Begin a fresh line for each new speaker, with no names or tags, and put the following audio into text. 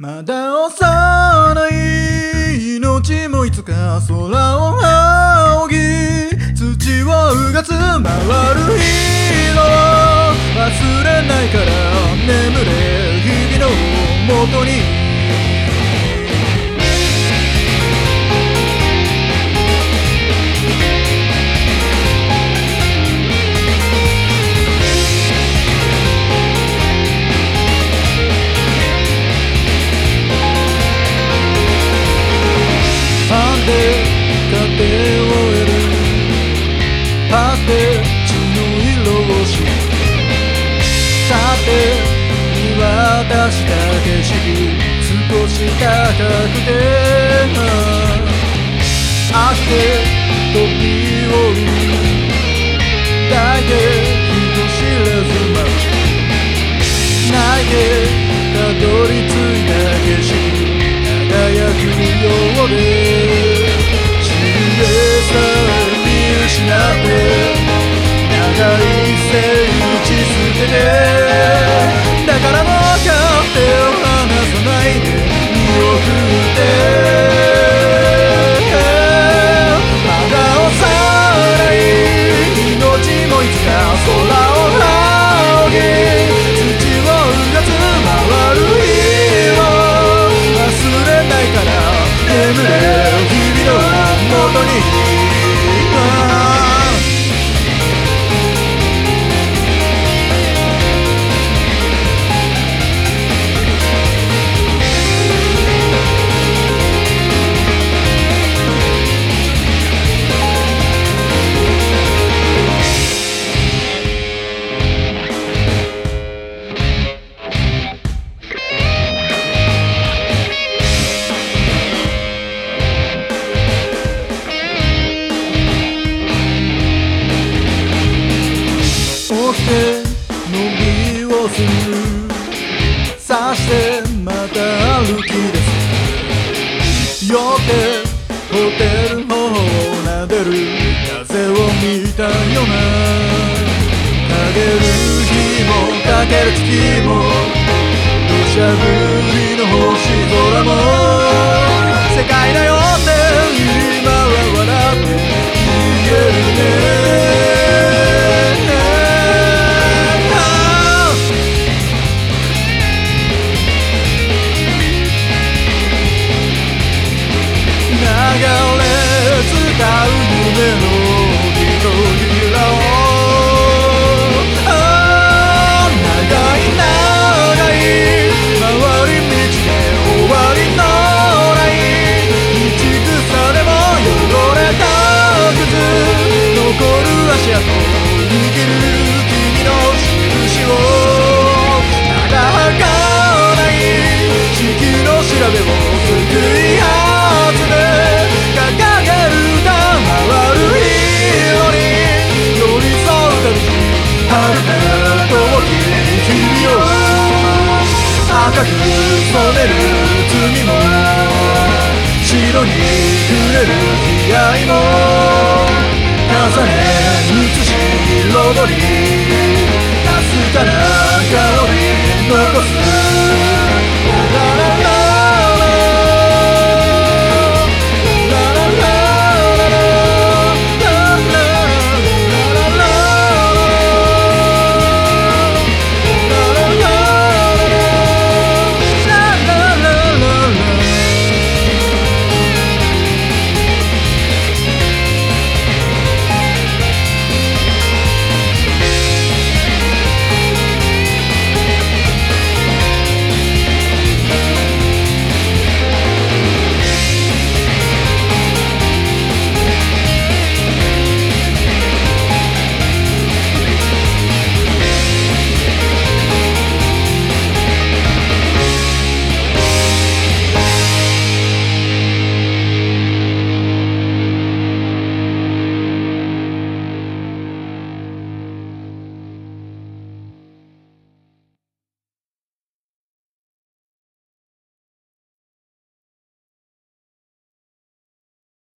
まだ幼い命もいつか空を仰ぎ土をうがつ回る日の忘れないから眠れ日々のもとに糧を得るパテ血の色を知るさて見渡した景色少し高くて飽きて飛び降り抱いて人知れず待ち泣いてたどり着いた景色輝くようで見失って長い生地捨ててだからもう今日手を離さないで見送ってまだ幼い命もいつか空を仰ぎ土をうがつ回る日を忘れないから眠れ日々のもとに起きて伸びをするさしてまた歩き出す酔ってホテル頬を撫でる風を見たようなかける日もかける月も土砂降りの星空も世界だよって今は笑って言えるね流れ伝う夢のひとひらを長い長い回り道で終わりのない道草でも汚れた靴残る足跡握る君の印をただ儚い地球の調べを救い集め赤く染める罪も白に触れる悲哀も重ね写し彩りかすかな